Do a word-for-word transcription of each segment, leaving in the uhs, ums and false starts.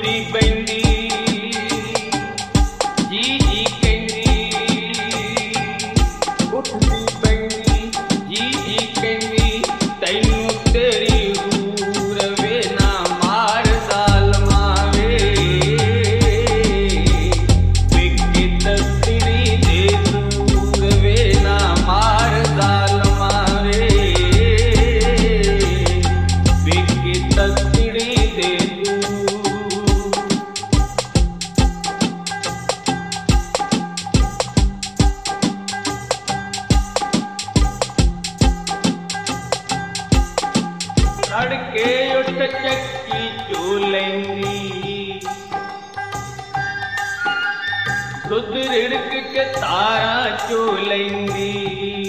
ਉੱਠਦੀ ਪੈਂਦੀ ਜੀ ਜੀ ਕਹਿੰਦੀ ਉੱਠਦੀ ਪੈਂਦੀ ਜੀ ਜੀ ਕਹਿੰਦੀ ਤੈਨੂੰ ਤੇਰੀ ਹੂਰ ਵੇ ਨਾ ਮਾਰ ਜ਼ਾਲਮਾਂ ਵੇ ਵੇਖੇ ਤਸੜੀ ਦੇ ਦੂਰ ਵੇ ਨਾ ਮਾਰ ਜ਼ਾਲਮਾਂ ਵੇ ਵੇਖੇ ਤਸੜੀ ਦੇ तड़के उठ चक्की चूलेंगी दुध रिड़क के तारा चूलेंगी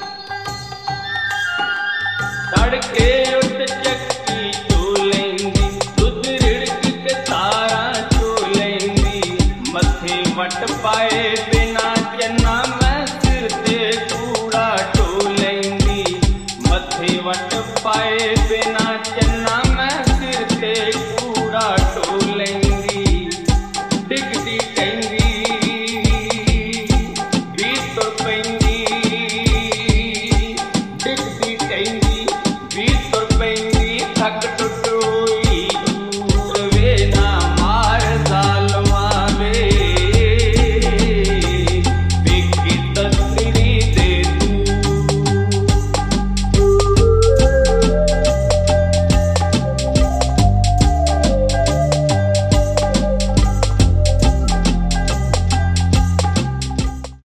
तड़के उठ चक्की चूलेंगी दुध रिड़क के तारा चूलेंगी मथे मट पाए